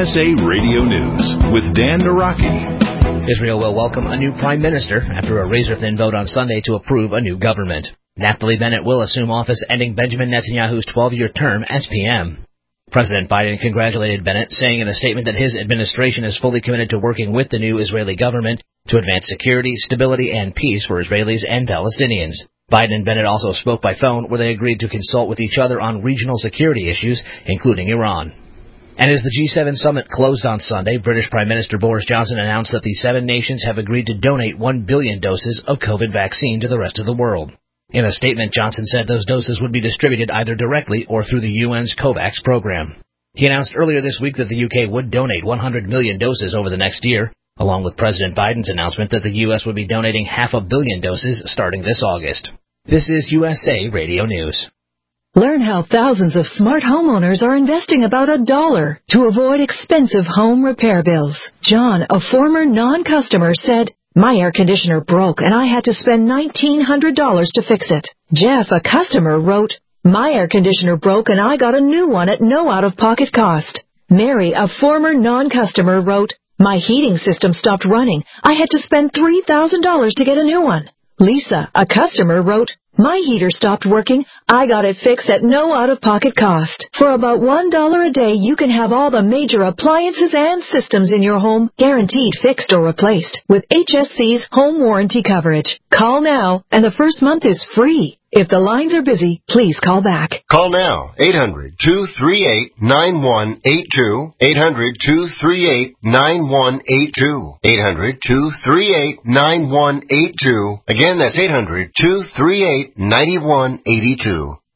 USA Radio News with Dan Naraki. Israel will welcome a new prime minister after a razor-thin vote on Sunday to approve a new government. Naftali Bennett will assume office, ending Benjamin Netanyahu's 12-year term as PM. President Biden congratulated Bennett, saying in a statement that his administration is fully committed to working with the new Israeli government to advance security, stability, and peace for Israelis and Palestinians. Biden and Bennett also spoke by phone, where they agreed to consult with each other on regional security issues, including Iran. And as the G7 summit closed on Sunday, British Prime Minister Boris Johnson announced that the 7 nations have agreed to donate 1 billion doses of COVID vaccine to the rest of the world. In a statement, Johnson said those doses would be distributed either directly or through the UN's COVAX program. He announced earlier this week that the UK would donate 100 million doses over the next year, along with President Biden's announcement that the U.S. would be donating 500 million doses starting this August. This is USA Radio News. Learn how thousands of smart homeowners are investing about $1 to avoid expensive home repair bills. John, a former non-customer, said, "My air conditioner broke and I had to spend $1,900 to fix it." Jeff, a customer, wrote, "My air conditioner broke and I got a new one at no out-of-pocket cost." Mary, a former non-customer, wrote, "My heating system stopped running. I had to spend $3,000 to get a new one." Lisa, a customer, wrote, "My heater stopped working. I got it fixed at no out-of-pocket cost." For about $1 a day, you can have all the major appliances and systems in your home guaranteed fixed or replaced with HSC's home warranty coverage. Call now, and the first month is free. If the lines are busy, please call back. Call now, 800-238-9182, 800-238-9182, 800-238-9182. Again, that's 800-238-9182.